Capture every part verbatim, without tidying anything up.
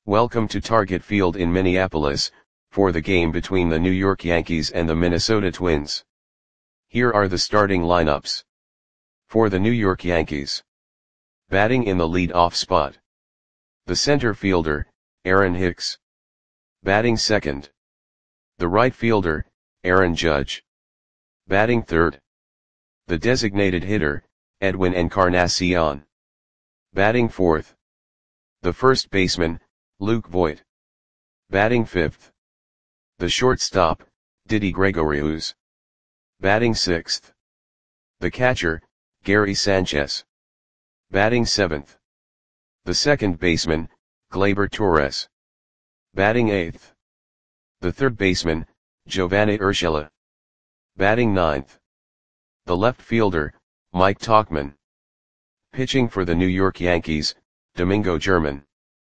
Welcome to Target Field in Minneapolis, for the game between the New York Yankees and the Minnesota Twins. Here are the starting lineups. For the New York Yankees. Batting in the lead-off spot. The center fielder, Aaron Hicks. Batting second. The right fielder, Aaron Judge. Batting third. The designated hitter, Edwin Encarnacion. Batting fourth. The first baseman, Luke Voit. Batting fifth. The shortstop, Didi Gregorius. Batting sixth. The catcher, Gary Sanchez. Batting seventh. The second baseman, Gleyber Torres. Batting eighth. The third baseman, Giovanni Urshela. Batting ninth. The left fielder, Mike Tauchman. Pitching for the New York Yankees, Domingo German.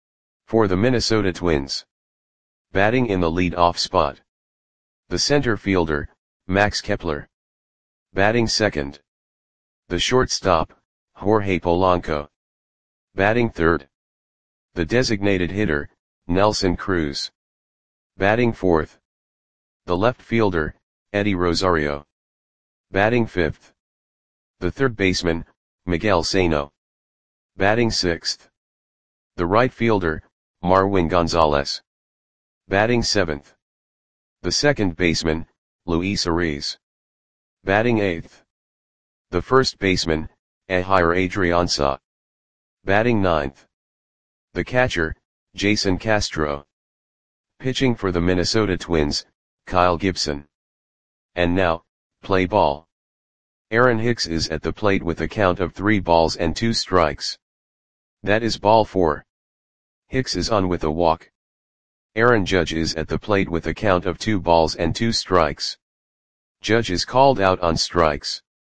For the Minnesota Twins. Batting in the lead-off spot. The center fielder, Max Kepler. Batting second. The shortstop, Jorge Polanco. Batting third. The designated hitter, Nelson Cruz. Batting fourth. The left fielder, Eddie Rosario. Batting fifth. The third baseman, Miguel Sano. Batting sixth. The right fielder, Marwin Gonzalez. Batting seventh. The second baseman, Luis Ariz. Batting eighth. The first baseman, Ehire Adrianza. Batting ninth. The catcher, Jason Castro. Pitching for the Minnesota Twins, Kyle Gibson. And now, play ball. Aaron Hicks is at the plate with a count of three balls and two strikes. That is ball four. Hicks is on with a walk. Aaron Judge is at the plate with a count of two balls and two strikes. Judge is called out on strikes.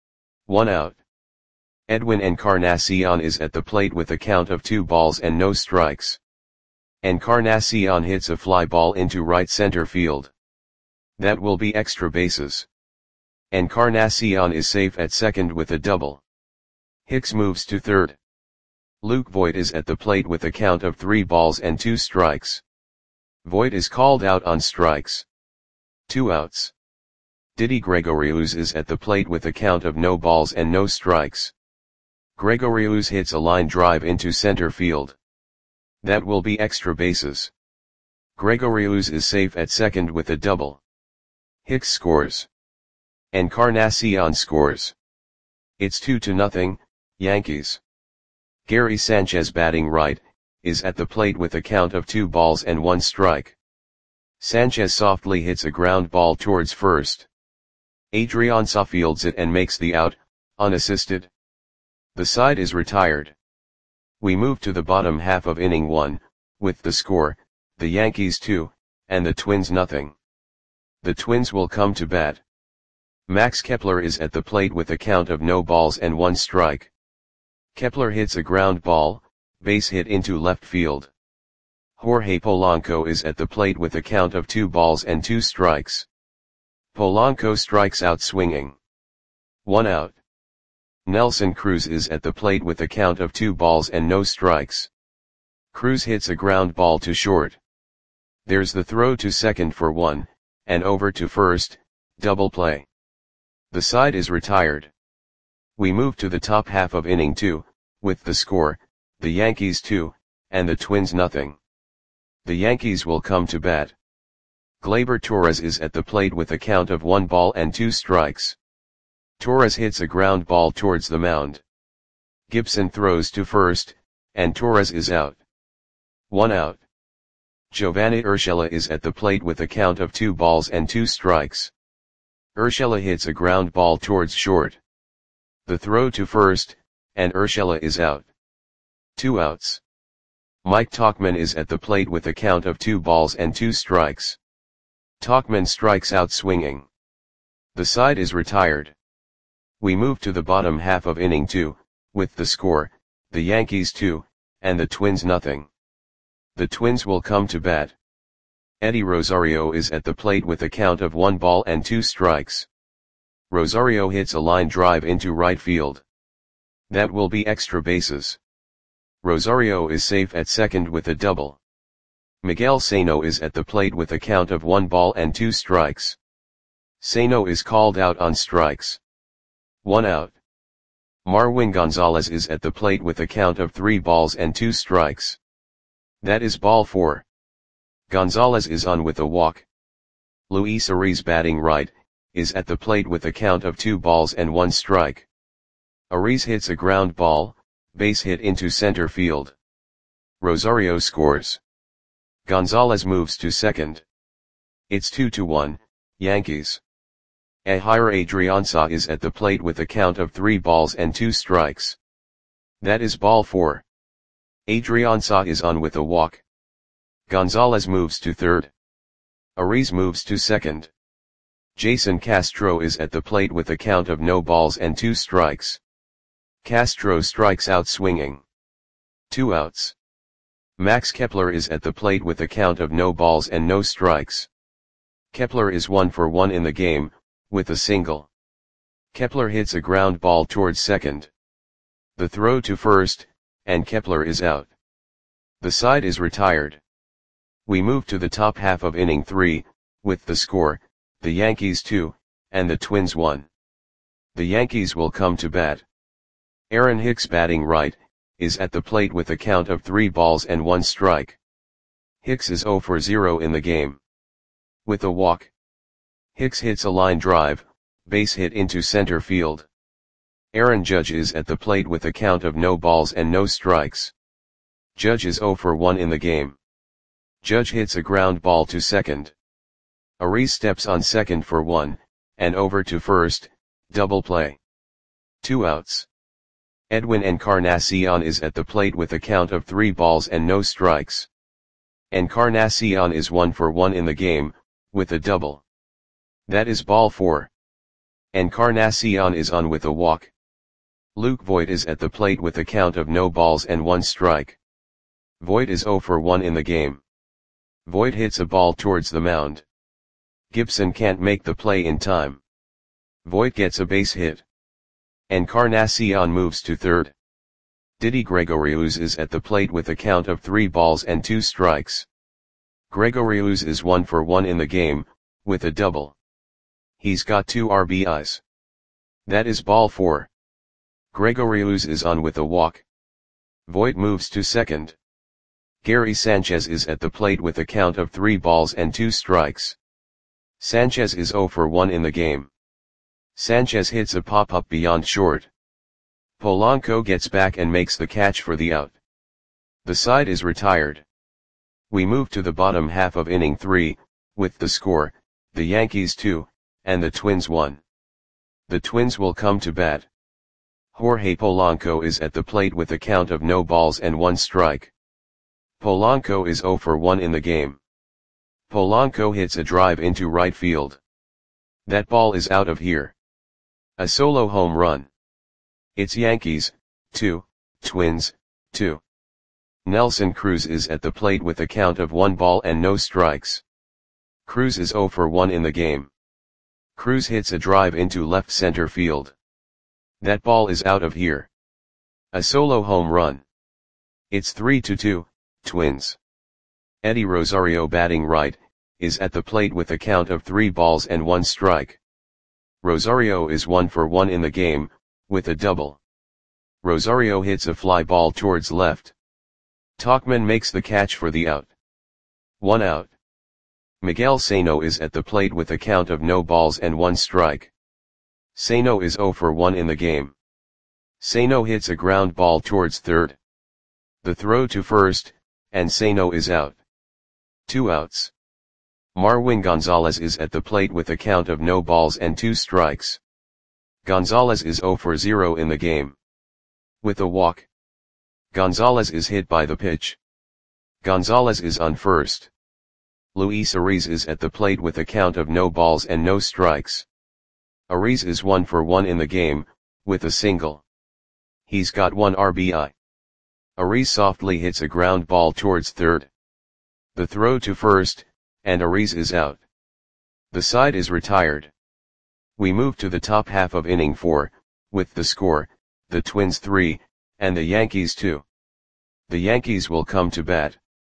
One out. Edwin Encarnacion is at the plate with a count of two balls and no strikes. Encarnacion hits a fly ball into right center field. That will be extra bases. Encarnacion is safe at second with a double. Hicks moves to third. Luke Voit is at the plate with a count of three balls and two strikes. Voit is called out on strikes. Two outs. Didi Gregorius is at the plate with a count of no balls and no strikes. Gregorius hits a line drive into center field. That will be extra bases. Gregorius is safe at second with a double. Hicks scores. Encarnacion scores. It's two to nothing, Yankees. Gary Sanchez batting right, is at the plate with a count of two balls and one strike. Sanchez softly hits a ground ball towards first. Adrianza fields it and makes the out, unassisted. The side is retired. We move to the bottom half of inning one, with the score, the Yankees two, and the Twins nothing. The Twins will come to bat. Max Kepler is at the plate with a count of no balls and one strike. Kepler hits a ground ball, base hit into left field. Jorge Polanco is at the plate with a count of two balls and two strikes. Polanco strikes out swinging. One out. Nelson Cruz is at the plate with a count of two balls and no strikes. Cruz hits a ground ball to short. There's the throw to second for one, and over to first, double play. The side is retired. We move to the top half of inning two, with the score, the Yankees two, and the Twins nothing. The Yankees will come to bat. Gleyber Torres is at the plate with a count of one ball and two strikes. Torres hits a ground ball towards the mound. Gibson throws to first, and Torres is out. One out. Giovanni Urshela is at the plate with a count of two balls and two strikes. Urshela hits a ground ball towards short. The throw to first, and Urshela is out. Two outs. Mike Tauchman is at the plate with a count of two balls and two strikes. Tauchman strikes out swinging. The side is retired. We move to the bottom half of inning two, with the score, the Yankees two, and the Twins nothing. The Twins will come to bat. Eddie Rosario is at the plate with a count of one ball and two strikes. Rosario hits a line drive into right field. That will be extra bases. Rosario is safe at second with a double. Miguel Sano is at the plate with a count of one ball and two strikes. Sano is called out on strikes. One out. Marwin Gonzalez is at the plate with a count of three balls and two strikes. That is ball four. Gonzalez is on with a walk. Luis Ariz, batting right, is at the plate with a count of two balls and one strike. Ariz hits a ground ball, base hit into center field. Rosario scores. Gonzalez moves to second. It's two to one, Yankees. Ehire Adrianza is at the plate with a count of three balls and two strikes. That is ball four. Adrianza is on with a walk. Gonzalez moves to third. Ariz moves to second. Jason Castro is at the plate with a count of no balls and two strikes. Castro strikes out swinging. Two outs. Max Kepler is at the plate with a count of no balls and no strikes. Kepler is one for one in the game, with a single. Kepler hits a ground ball towards second. The throw to first, and Kepler is out. The side is retired. We move to the top half of inning three, with the score, the Yankees two, and the Twins one. The Yankees will come to bat. Aaron Hicks, batting right, is at the plate with a count of three balls and one strike. Hicks is zero for zero in the game. With a walk. Hicks hits a line drive, base hit into center field. Aaron Judge is at the plate with a count of no balls and no strikes. Judge is zero for one in the game. Judge hits a ground ball to second. Ariz steps on second for one, and over to first, double play. Two outs. Edwin Encarnacion is at the plate with a count of three balls and no strikes. Encarnacion is one for one in the game, with a double. That is ball four. Encarnacion is on with a walk. Luke Voit is at the plate with a count of no balls and one strike. Voit is zero for one in the game. Voit hits a ball towards the mound. Gibson can't make the play in time. Voit gets a base hit. Encarnacion moves to third. Didi Gregorius is at the plate with a count of three balls and two strikes. Gregorius is one for one in the game, with a double. He's got two R B Is. That is ball four. Gregorius is on with a walk. Voit moves to second. Gary Sanchez is at the plate with a count of three balls and two strikes. Sanchez is zero for one in the game. Sanchez hits a pop-up beyond short. Polanco gets back and makes the catch for the out. The side is retired. We move to the bottom half of inning three, with the score, the Yankees two, and the Twins one. The Twins will come to bat. Jorge Polanco is at the plate with a count of no balls and one strike. Polanco is zero for one in the game. Polanco hits a drive into right field. That ball is out of here. A solo home run. It's Yankees, two, Twins, two. Nelson Cruz is at the plate with a count of one ball and no strikes. Cruz is zero for one in the game. Cruz hits a drive into left center field. That ball is out of here. A solo home run. It's three to two, Twins. Eddie Rosario, batting right, is at the plate with a count of three balls and one strike. Rosario is one for one in the game, with a double. Rosario hits a fly ball towards left. Tauchman makes the catch for the out. One out. Miguel Sano is at the plate with a count of no balls and one strike. Sano is zero for one in the game. Sano hits a ground ball towards third. The throw to first, and Sano is out. Two outs. Marwin Gonzalez is at the plate with a count of no balls and two strikes. Gonzalez is zero for zero in the game. With a walk. Gonzalez is hit by the pitch. Gonzalez is on first. Luis Ariz is at the plate with a count of no balls and no strikes. Ariz is one for one in the game, with a single. He's got one R B I. Ariz softly hits a ground ball towards third. The throw to first, and Ariz is out. The side is retired. We move to the top half of inning four, with the score, the Twins three, and the Yankees two. The Yankees will come to bat.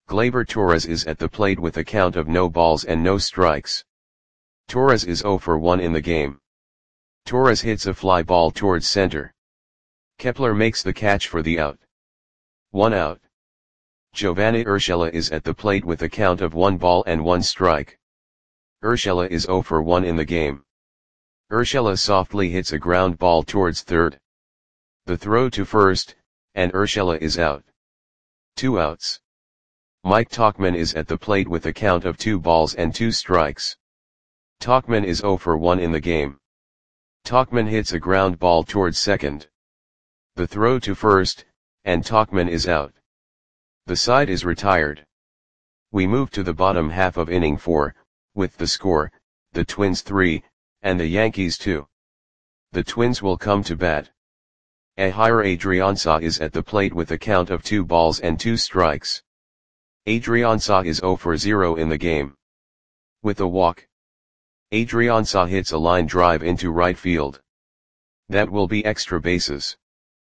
Gleyber Torres is at the plate with a count of no balls and no strikes. Torres is zero for one in the game. Torres hits a fly ball towards center. Kepler makes the catch for the out. One out. Giovanni Urshela is at the plate with a count of one ball and one strike. Urshela is zero for one in the game. Urshela softly hits a ground ball towards third. The throw to first, and Urshela is out. Two outs. Mike Tauchman is at the plate with a count of two balls and two strikes. Tauchman is zero for one in the game. Tauchman hits a ground ball towards second. The throw to first, and Tauchman is out. The side is retired. We move to the bottom half of inning four, with the score, the Twins three, and the Yankees two. The Twins will come to bat. Ehire Adrianza is at the plate with a count of two balls and two strikes. Adrianza is zero for zero in the game. With a walk, Adrianza hits a line drive into right field. That will be extra bases.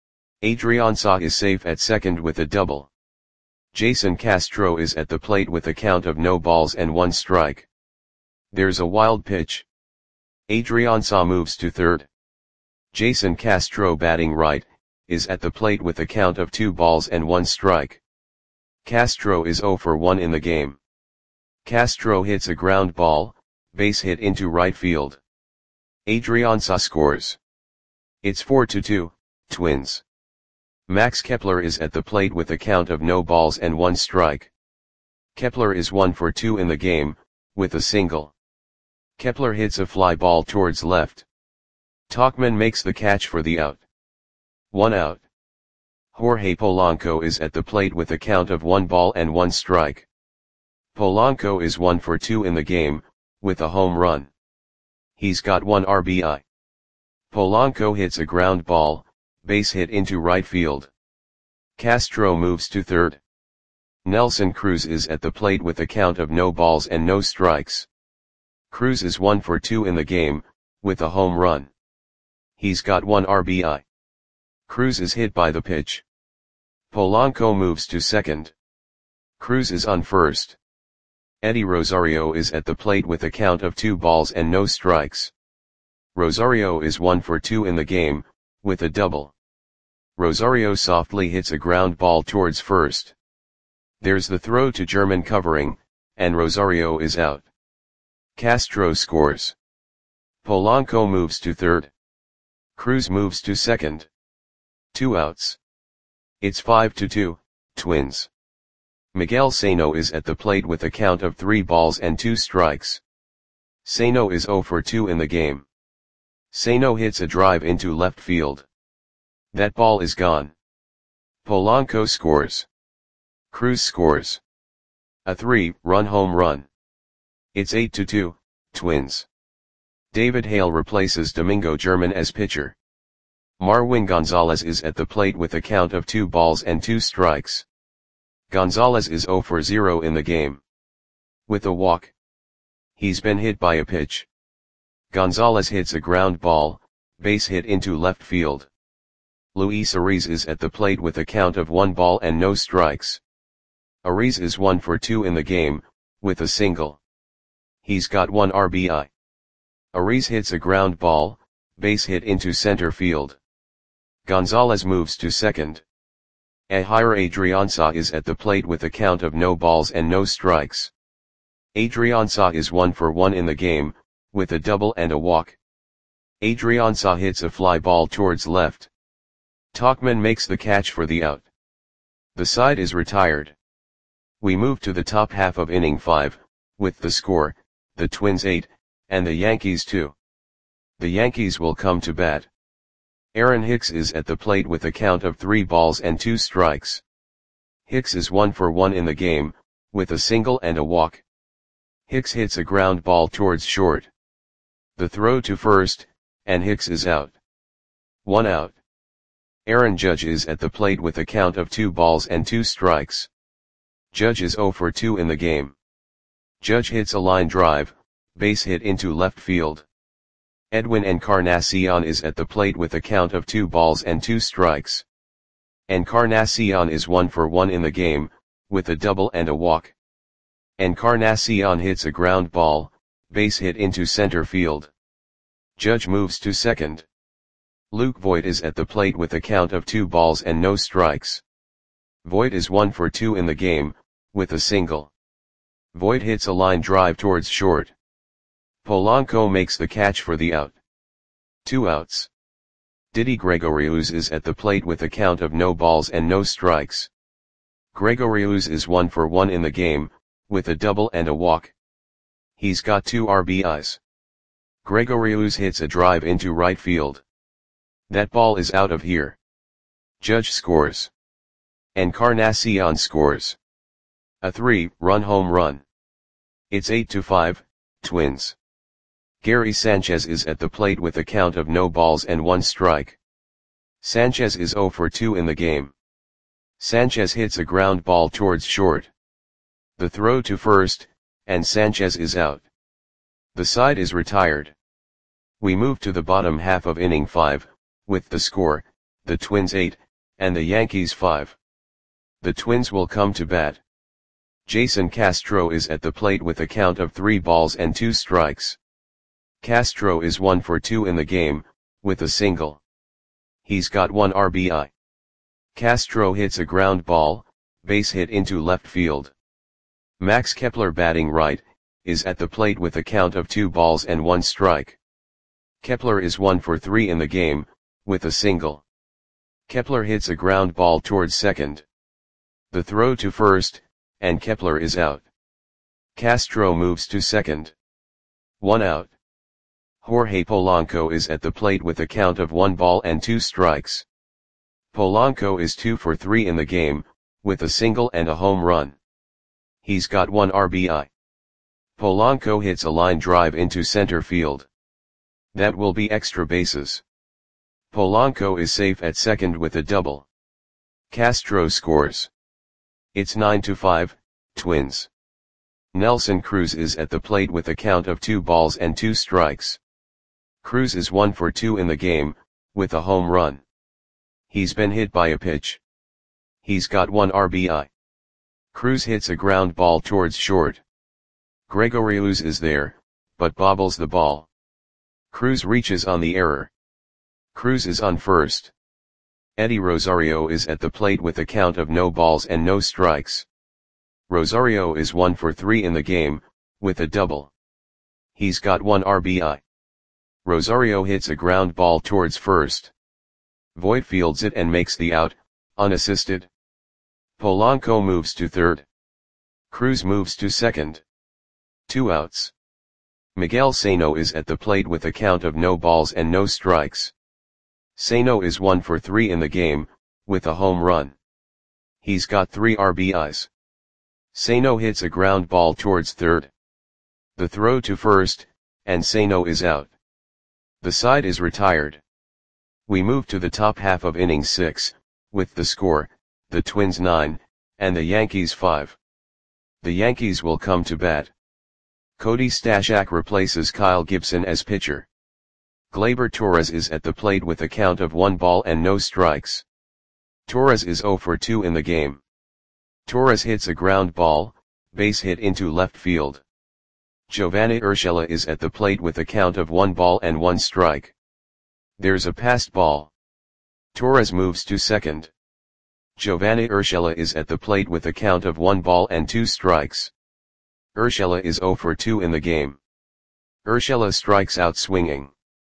Adrianza is safe at second with a double. Jason Castro is at the plate with a count of no balls and one strike. There's a wild pitch. Adrianza moves to third. Jason Castro, batting right, is at the plate with a count of two balls and one strike. Castro is zero for one in the game. Castro hits a ground ball, base hit into right field. Adrianza scores. It's four to two, Twins. Max Kepler is at the plate with a count of no balls and one strike. Kepler is one for two in the game, with a single. Kepler hits a fly ball towards left. Tauchman makes the catch for the out. One out. Jorge Polanco is at the plate with a count of one ball and one strike. Polanco is one for two in the game, with a home run. He's got one R B I. Polanco hits a ground ball, base hit into right field. Castro moves to third. Nelson Cruz is at the plate with a count of no balls and no strikes. Cruz is one for two in the game, with a home run. He's got one R B I. Cruz is hit by the pitch. Polanco moves to second. Cruz is on first. Eddie Rosario is at the plate with a count of two balls and no strikes. Rosario is one for two in the game, with a double. Rosario softly hits a ground ball towards first. There's the throw to German covering, and Rosario is out. Castro scores. Polanco moves to third. Cruz moves to second. Two outs. It's five to two, Twins. Miguel Sano is at the plate with a count of three balls and two strikes. Sano is zero for two in the game. Sano hits a drive into left field. That ball is gone. Polanco scores. Cruz scores. A three-run home run. It's eight to two, Twins. David Hale replaces Domingo German as pitcher. Marwin Gonzalez is at the plate with a count of two balls and two strikes. Gonzalez is zero for zero in the game. With a walk. He's been hit by a pitch. Gonzalez hits a ground ball, base hit into left field. Luis Ariz is at the plate with a count of one ball and no strikes. Ariz is one for two in the game, with a single. He's got one R B I. Ariz hits a ground ball, base hit into center field. Gonzalez moves to second. Ehire Adrianza is at the plate with a count of no balls and no strikes. Adrianza is one for one in the game, with a double and a walk. Adrianza hits a fly ball towards left. Tauchman makes the catch for the out. The side is retired. We move to the top half of inning five, with the score, the Twins eight, and the Yankees two. The Yankees will come to bat. Aaron Hicks is at the plate with a count of three balls and two strikes. Hicks is one for one in the game, with a single and a walk. Hicks hits a ground ball towards short. The throw to first, and Hicks is out. One out. Aaron Judge is at the plate with a count of two balls and two strikes. Judge is zero for two in the game. Judge hits a line drive, base hit into left field. Edwin Encarnacion is at the plate with a count of two balls and two strikes. Encarnacion is one for one in the game, with a double and a walk. Encarnacion hits a ground ball, base hit into center field. Judge moves to second. Luke Voit is at the plate with a count of two balls and no strikes. Voit is one for two in the game, with a single. Voit hits a line drive towards short. Polanco makes the catch for the out. Two outs. Didi Gregorius is at the plate with a count of no balls and no strikes. Gregorius is one for one in the game, with a double and a walk. He's got two R B Is. Gregorius hits a drive into right field. That ball is out of here. Judge scores. Encarnacion scores. A three-run home run. It's eight to five, Twins. Gary Sanchez is at the plate with a count of no balls and one strike. Sanchez is zero for two in the game. Sanchez hits a ground ball towards short. The throw to first, and Sanchez is out. The side is retired. We move to the bottom half of inning five, with the score, the Twins eight, and the Yankees five. The Twins will come to bat. Jason Castro is at the plate with a count of three balls and two strikes. Castro is one for two in the game, with a single. He's got one R B I. Castro hits a ground ball, base hit into left field. Max Kepler, batting right, is at the plate with a count of two balls and one strike. Kepler is one for three in the game, with a single. Kepler hits a ground ball towards second. The throw to first, and Kepler is out. Castro moves to second. One out. Jorge Polanco is at the plate with a count of one ball and two strikes. Polanco is two for three in the game, with a single and a home run. He's got one R B I. Polanco hits a line drive into center field. That will be extra bases. Polanco is safe at second with a double. Castro scores. It's nine to five, Twins. Nelson Cruz is at the plate with a count of two balls and two strikes. Cruz is one for two in the game, with a home run. He's been hit by a pitch. He's got one R B I. Cruz hits a ground ball towards short. Gregorius is there, but bobbles the ball. Cruz reaches on the error. Cruz is on first. Eddie Rosario is at the plate with a count of no balls and no strikes. Rosario is one for three in the game, with a double. He's got one R B I. Rosario hits a ground ball towards first. Voit fields it and makes the out, unassisted. Polanco moves to third. Cruz moves to second. Two outs. Miguel Sano is at the plate with a count of no balls and no strikes. Sano is one for three in the game, with a home run. He's got three R B Is. Sano hits a ground ball towards third. The throw to first, and Sano is out. The side is retired. We move to the top half of inning six, with the score, the Twins nine, and the Yankees five. The Yankees will come to bat. Cody Stashak replaces Kyle Gibson as pitcher. Gleyber Torres is at the plate with a count of one ball and no strikes. Torres is zero for two in the game. Torres hits a ground ball, base hit into left field. Giovanni Urshela is at the plate with a count of one ball and one strike. There's a passed ball. Torres moves to second. Giovanni Urshela is at the plate with a count of one ball and two strikes. Urshela is zero for two in the game. Urshela strikes out swinging.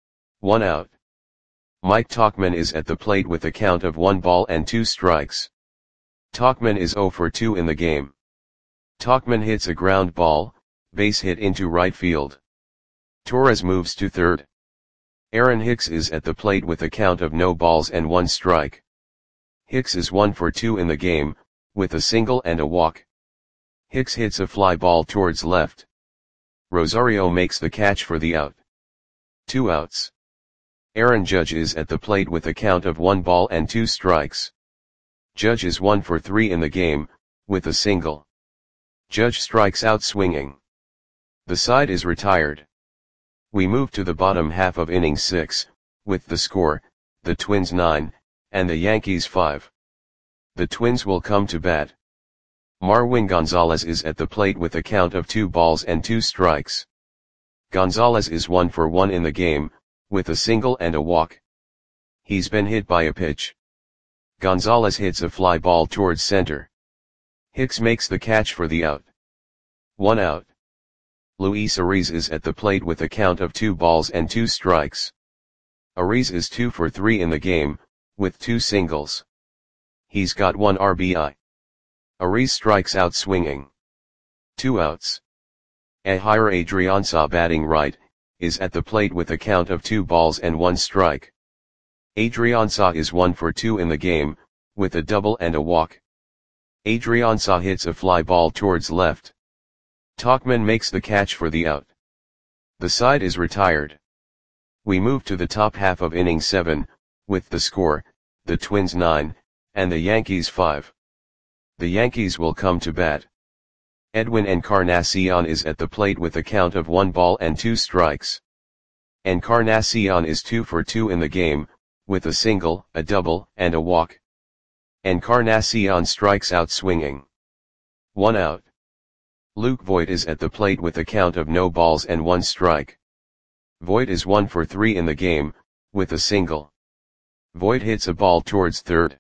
One out. Mike Tauchman is at the plate with a count of one ball and two strikes. Tauchman is zero for two in the game. Tauchman hits a ground ball, base hit into right field. Torres moves to third. Aaron Hicks is at the plate with a count of no balls and one strike. Hicks is one for two in the game, with a single and a walk. Hicks hits a fly ball towards left. Rosario makes the catch for the out. Two outs. Aaron Judge is at the plate with a count of one ball and two strikes. Judge is one for three in the game, with a single. Judge strikes out swinging. The side is retired. We move to the bottom half of inning six, with the score, the Twins nine, and the Yankees five. The Twins will come to bat. Marwin Gonzalez is at the plate with a count of two balls and two strikes. Gonzalez is one for one in the game, with a single and a walk. He's been hit by a pitch. Gonzalez hits a fly ball towards center. Hicks makes the catch for the out. One out. Luis Ariz is at the plate with a count of two balls and two strikes. Ariz is two for three in the game, with two singles. He's got one R B I. Ariz strikes out swinging. Two outs. Ehire Adrianza, batting right, is at the plate with a count of two balls and one strike. Adrianza is one for two in the game, with a double and a walk. Adrianza hits a fly ball towards left. Tauchman makes the catch for the out. The side is retired. We move to the top half of inning seven, with the score, the Twins nine, and the Yankees five. The Yankees will come to bat. Edwin Encarnacion is at the plate with a count of one ball and two strikes. Encarnacion is two for two in the game, with a single, a double, and a walk. Encarnacion strikes out swinging. One out. Luke Voit is at the plate with a count of no balls and one strike. Voit is one for three in the game, with a single. Voit hits a ball towards third.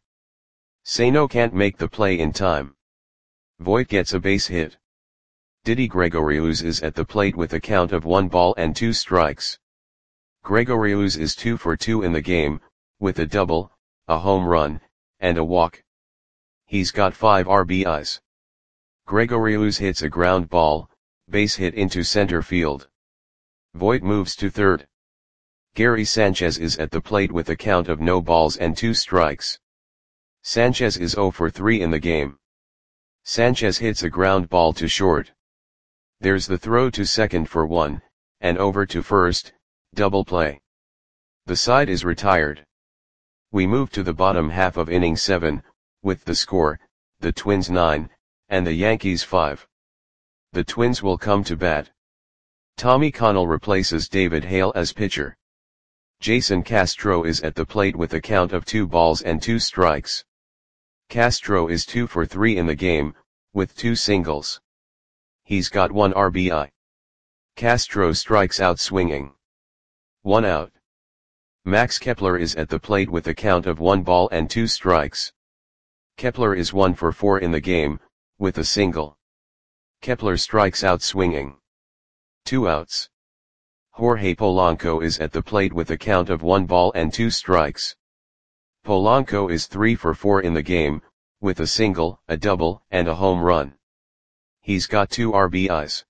Sano can't make the play in time. Voit gets a base hit. Didi Gregorius is at the plate with a count of one ball and two strikes. Gregorius is two for two in the game, with a double, a home run, and a walk. He's got five R B Is. Gregorius hits a ground ball, base hit into center field. Voit moves to third. Gary Sanchez is at the plate with a count of no balls and two strikes. Sanchez is zero for three in the game. Sanchez hits a ground ball to short. There's the throw to second for one, and over to first, double play. The side is retired. We move to the bottom half of inning seven, with the score, the Twins nine, and the Yankees five. The Twins will come to bat. Tommy Connell replaces David Hale as pitcher. Jason Castro is at the plate with a count of two balls and two strikes. Castro is two for three in the game, with two singles. He's got one R B I. Castro strikes out swinging. One out. Max Kepler is at the plate with a count of one ball and two strikes. Kepler is one for four in the game, with a single. Kepler strikes out swinging. Two outs. Jorge Polanco is at the plate with a count of one ball and two strikes. Polanco is three for four in the game, with a single, a double, and a home run. He's got two R B Is.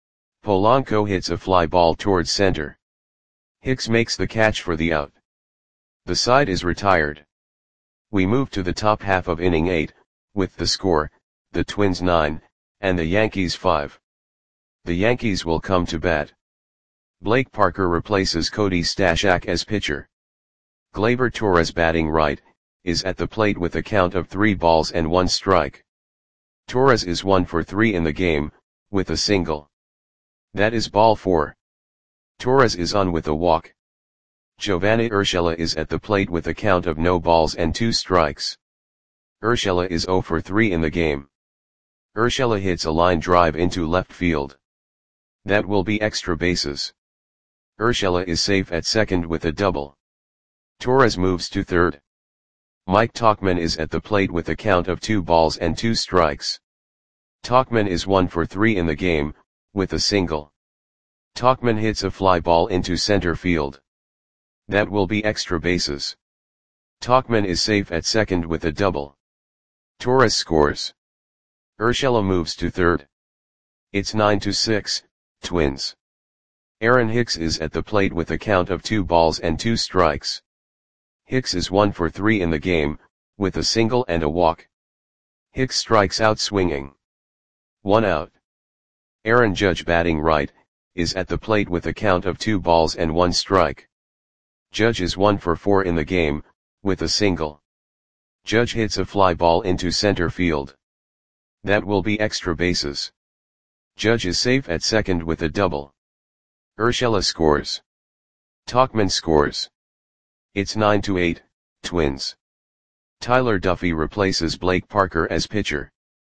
Polanco hits a fly ball towards center. Hicks makes the catch for the out. The side is retired. We move to the top half of inning eight, with the score, the Twins nine, and the Yankees five. The Yankees will come to bat. Blake Parker replaces Cody Stashak as pitcher. Gleyber Torres, batting right, is at the plate with a count of three balls and one strike. Torres is one for three in the game, with a single. That is ball four. Torres is on with a walk. Giovanni Urshela is at the plate with a count of no balls and two strikes. Urshela is zero for three in the game. Urshela hits a line drive into left field. That will be extra bases. Urshela is safe at second with a double. Torres moves to third. Mike Tauchman is at the plate with a count of two balls and two strikes. Tauchman is one for three in the game, with a single. Tauchman hits a fly ball into center field. That will be extra bases. Tauchman is safe at second with a double. Torres scores. Urshela moves to third. It's nine to six, Twins. Aaron Hicks is at the plate with a count of two balls and two strikes. Hicks is one for three in the game, with a single and a walk. Hicks strikes out swinging. One out. Aaron Judge, batting right, is at the plate with a count of two balls and one strike. Judge is one for four in the game, with a single. Judge hits a fly ball into center field. That will be extra bases. Judge is safe at second with a double. Urshela scores. Tauchman scores. It's nine to eight, Twins. Tyler Duffy replaces Blake Parker as pitcher.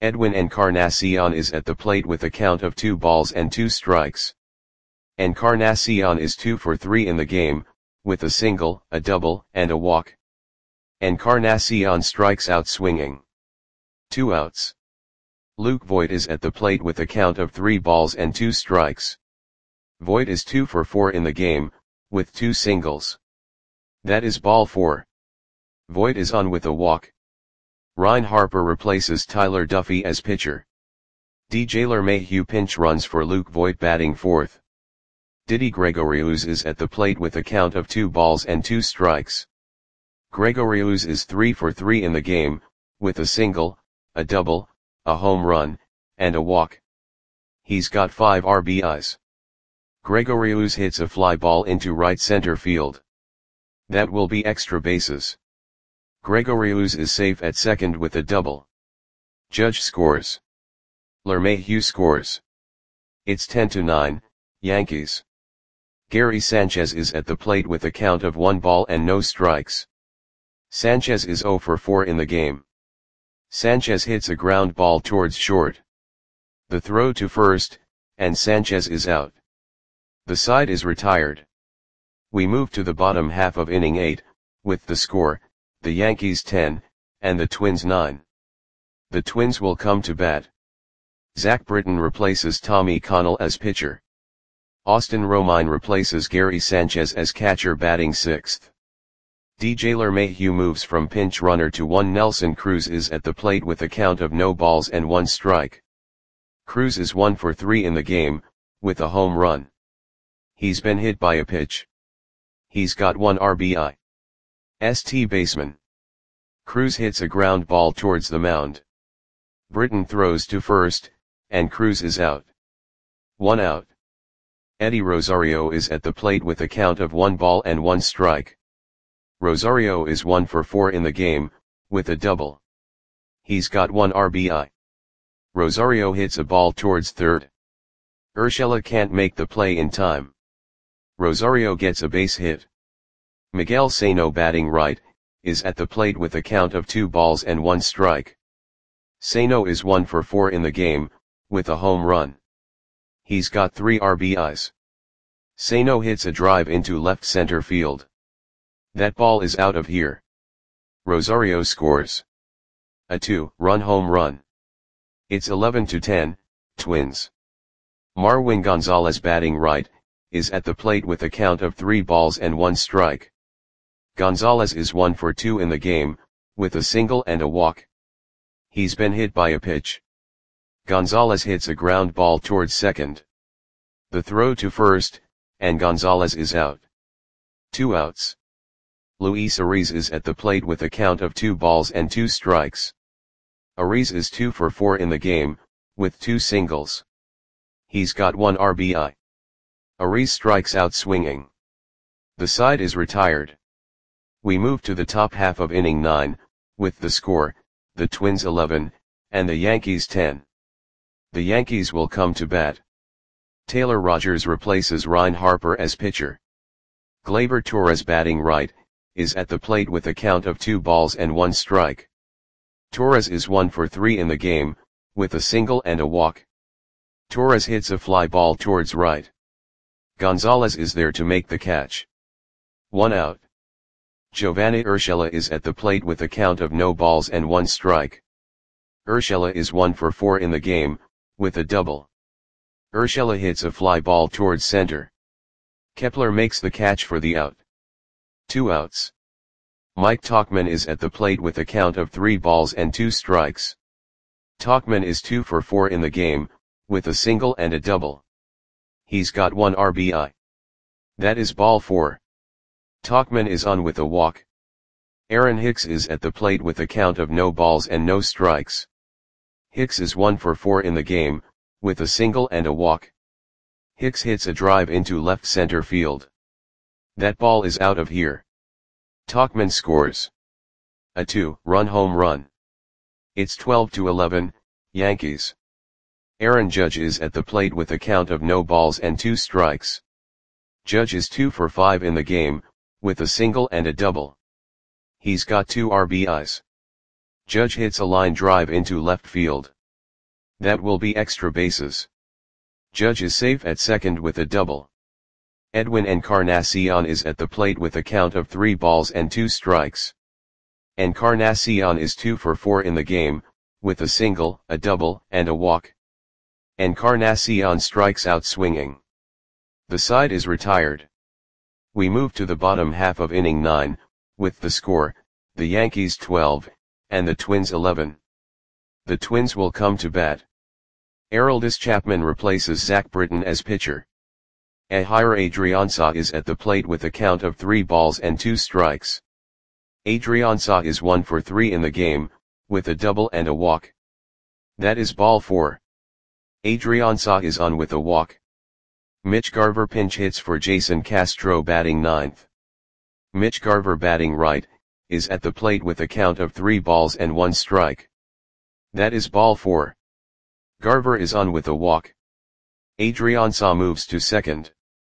Edwin Encarnacion is at the plate with a count of two balls and two strikes. Encarnacion is two for three in the game, with a single, a double, and a walk. Encarnacion strikes out swinging. Two outs. Luke Voit is at the plate with a count of three balls and two strikes. Voit is two for four in the game, with two singles. That is ball four. Voit is on with a walk. Ryan Harper replaces Tyler Duffy as pitcher. D J LeMahieu pinch runs for Luke Voit batting fourth. Didi Gregorius is at the plate with a count of two balls and two strikes. Gregorius is three for three in the game, with a single, a double, a home run, and a walk. He's got five R B Is. Gregorius hits a fly ball into right center field. That will be extra bases. Gregorius is safe at second with a double. Judge scores. LeMahieu scores. It's ten to nine, Yankees. Gary Sanchez is at the plate with a count of one ball and no strikes. Sanchez is zero for four in the game. Sanchez hits a ground ball towards short. The throw to first, and Sanchez is out. The side is retired. We move to the bottom half of inning eight, with the score, the Yankees ten, and the Twins nine. The Twins will come to bat. Zach Britton replaces Tommy Connell as pitcher. Austin Romine replaces Gary Sanchez as catcher batting sixth. D J LeMahieu moves from pinch runner to one. Nelson Cruz is at the plate with a count of no balls and one strike. Cruz is one for three in the game, with a home run. He's been hit by a pitch. He's got one R B I. St baseman. Cruz hits a ground ball towards the mound. Britton throws to first, and Cruz is out. One out. Eddie Rosario is at the plate with a count of one ball and one strike. Rosario is one for four in the game, with a double. He's got one R B I. Rosario hits a ball towards third. Urshela can't make the play in time. Rosario gets a base hit. Miguel Sano batting right, is at the plate with a count of two balls and one strike. Sano is one for four in the game, with a home run. He's got three R B Is. Sano hits a drive into left center field. That ball is out of here. Rosario scores a two-run home run. It's eleven to ten, Twins. Marwin Gonzalez batting right, is at the plate with a count of three balls and one strike. Gonzalez is one for two in the game, with a single and a walk. He's been hit by a pitch. Gonzalez hits a ground ball towards second. The throw to first, and Gonzalez is out. Two outs. Luis Ariz is at the plate with a count of two balls and two strikes. Ariz is two for four in the game, with two singles. He's got one R B I. Ariz strikes out swinging. The side is retired. We move to the top half of inning nine, with the score, the Twins eleven, and the Yankees ten. The Yankees will come to bat. Taylor Rogers replaces Ryan Harper as pitcher. Gleyber Torres batting right, is at the plate with a count of two balls and one strike. Torres is one for three in the game, with a single and a walk. Torres hits a fly ball towards right. Gonzalez is there to make the catch. One out. Giovanni Urshela is at the plate with a count of no balls and one strike. Urshela is one for four in the game, with a double. Urshela hits a fly ball towards center. Kepler makes the catch for the out. Two outs. Mike Tauchman is at the plate with a count of three balls and two strikes. Tauchman is two for four in the game, with a single and a double. He's got one R B I. That is ball four. Tauchman is on with a walk. Aaron Hicks is at the plate with a count of no balls and no strikes. Hicks is one for four in the game, with a single and a walk. Hicks hits a drive into left center field. That ball is out of here. Tauchman scores a two-run home run. It's twelve to eleven, Yankees. Aaron Judge is at the plate with a count of no balls and two strikes. Judge is two for five in the game, with a single and a double. He's got two R B Is. Judge hits a line drive into left field. That will be extra bases. Judge is safe at second with a double. Edwin Encarnacion is at the plate with a count of three balls and two strikes. Encarnacion is two for four in the game, with a single, a double, and a walk. Encarnacion strikes out swinging. The side is retired. We move to the bottom half of inning nine, with the score, the Yankees twelve, and the Twins eleven. The Twins will come to bat. Aroldis Chapman replaces Zach Britton as pitcher. Ehire Adrianza is at the plate with a count of three balls and two strikes. Adrianza is one for three in the game, with a double and a walk. That is ball four. Adrianza is on with a walk. Mitch Garver pinch hits for Jason Castro batting ninth. Mitch Garver batting right, is at the plate with a count of three balls and one strike. That is ball four. Garver is on with a walk. Adrianza moves to second.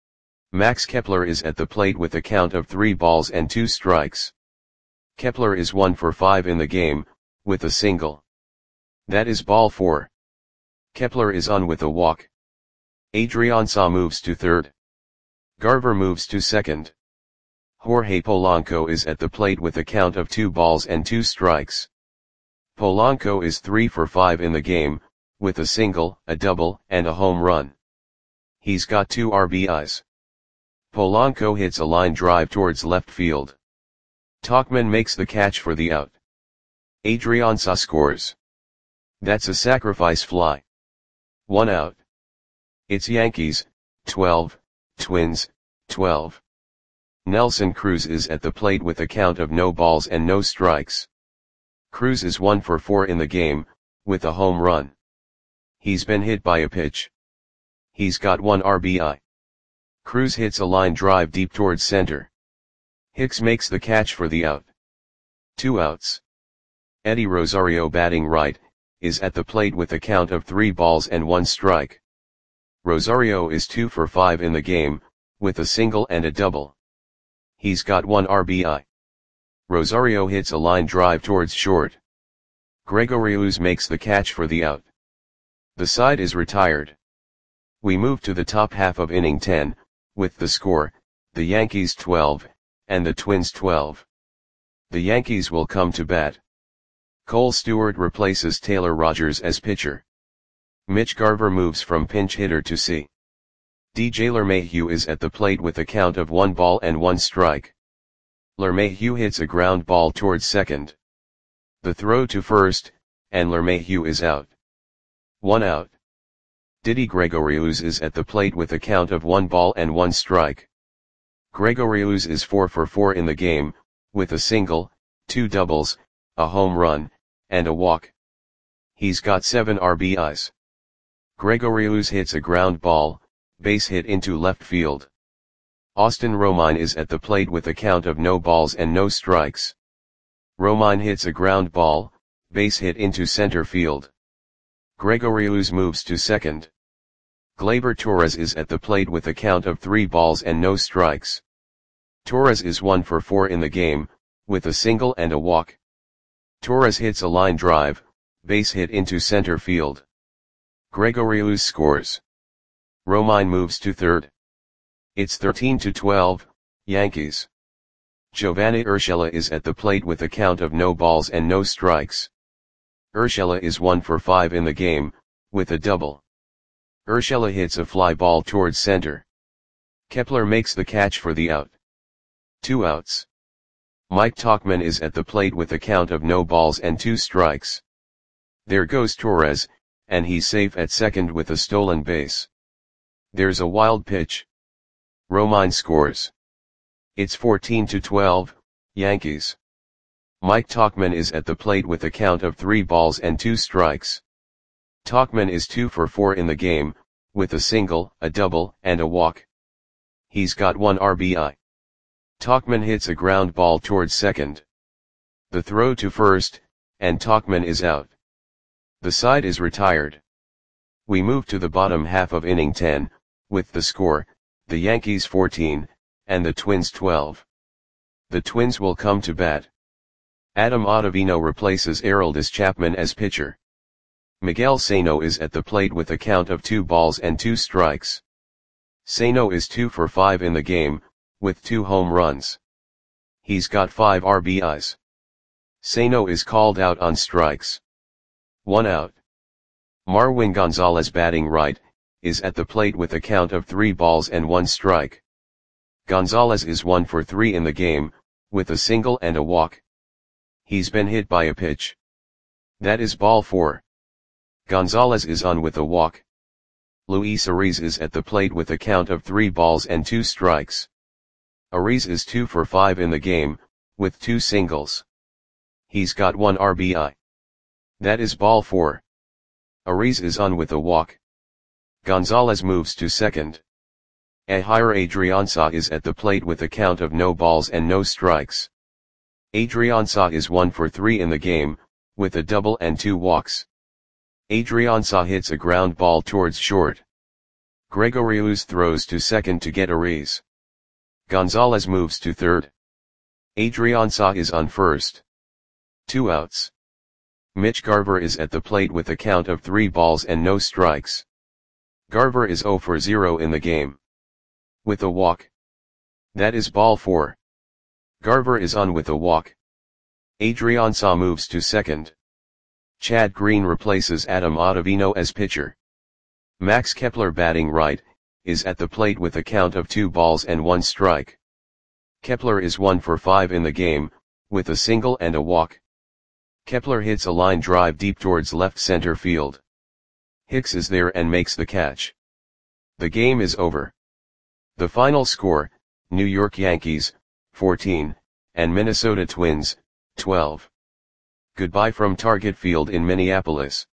Max Kepler is at the plate with a count of three balls and two strikes. Kepler is one for five in the game, with a single. That is ball four. Kepler is on with a walk. Adrianza moves to third. Garver moves to second. Jorge Polanco is at the plate with a count of two balls and two strikes. Polanco is three for five in the game, with a single, a double, and a home run. He's got two R B Is. Polanco hits a line drive towards left field. Tauchman makes the catch for the out. Adrianza scores. That's a sacrifice fly. One out. It's Yankees, twelve, Twins, twelve. Nelson Cruz is at the plate with a count of no balls and no strikes. Cruz is one for four in the game, with a home run. He's been hit by a pitch. He's got one R B I. Cruz hits a line drive deep towards center. Hicks makes the catch for the out. Two outs. Eddie Rosario batting right, is at the plate with a count of three balls and one strike. Rosario is two for five in the game, with a single and a double. He's got one R B I. Rosario hits a line drive towards short. Gregorius makes the catch for the out. The side is retired. We move to the top half of inning ten, with the score, the Yankees twelve, and the Twins twelve. The Yankees will come to bat. Cole Stewart replaces Taylor Rogers as pitcher. Mitch Garver moves from pinch hitter to C. D J LeMahieu is at the plate with a count of one ball and one strike. LeMahieu hits a ground ball towards second. The throw to first, and LeMahieu is out. One out. Didi Gregorius is at the plate with a count of one ball and one strike. Gregorius is four for four in the game, with a single, two doubles, a home run, and a walk. He's got seven R B Is. Gregorius hits a ground ball, base hit into left field. Austin Romine is at the plate with a count of no balls and no strikes. Romine hits a ground ball, base hit into center field. Gregorius moves to second. Gleyber Torres is at the plate with a count of three balls and no strikes. Torres is one for four in the game, with a single and a walk. Torres hits a line drive, base hit into center field. Gregorius scores. Romine moves to third. It's thirteen to twelve, Yankees. Giovanni Urshela is at the plate with a count of no balls and no strikes. Urshela is one for five in the game, with a double. Urshela hits a fly ball towards center. Kepler makes the catch for the out. Two outs. Mike Tauchman is at the plate with a count of no balls and two strikes. There goes Torres, and he's safe at second with a stolen base. There's a wild pitch. Romine scores. It's fourteen to twelve, Yankees. Mike Tauchman is at the plate with a count of three balls and two strikes. Tauchman is two for four in the game, with a single, a double, and a walk. He's got one R B I. Tauchman hits a ground ball towards second. The throw to first, and Tauchman is out. The side is retired. We move to the bottom half of inning ten, with the score, the Yankees fourteen, and the Twins twelve. The Twins will come to bat. Adam Ottavino replaces Aroldis Chapman as pitcher. Miguel Sano is at the plate with a count of two balls and two strikes. Sano is two for five in the game, with two home runs. He's got five R B Is. Sano is called out on strikes. One out. Marwin Gonzalez, batting right, is at the plate with a count of three balls and one strike. Gonzalez is one for three in the game, with a single and a walk. He's been hit by a pitch. That is ball four. Gonzalez is on with a walk. Luis Ariz is at the plate with a count of three balls and two strikes. Ariz is two for five in the game, with two singles. He's got one R B I. That is ball four. Ariz is on with a walk. Gonzalez moves to second. Ehire Adrianza is at the plate with a count of no balls and no strikes. Adrianza is one for three in the game, with a double and two walks. Adrianza hits a ground ball towards short. Gregorius throws to second to get Ariz. Gonzalez moves to third. Adrianza is on first. Two outs. Mitch Garver is at the plate with a count of three balls and no strikes. Garver is zero for zero in the game. With a walk. That is ball four. Garver is on with a walk. Adrianza moves to second. Chad Green replaces Adam Ottavino as pitcher. Max Kepler, batting right, is at the plate with a count of two balls and one strike. Kepler is one for five in the game, with a single and a walk. Kepler hits a line drive deep towards left center field. Hicks is there and makes the catch. The game is over. The final score, New York Yankees, fourteen, and Minnesota Twins, twelve. Goodbye from Target Field in Minneapolis.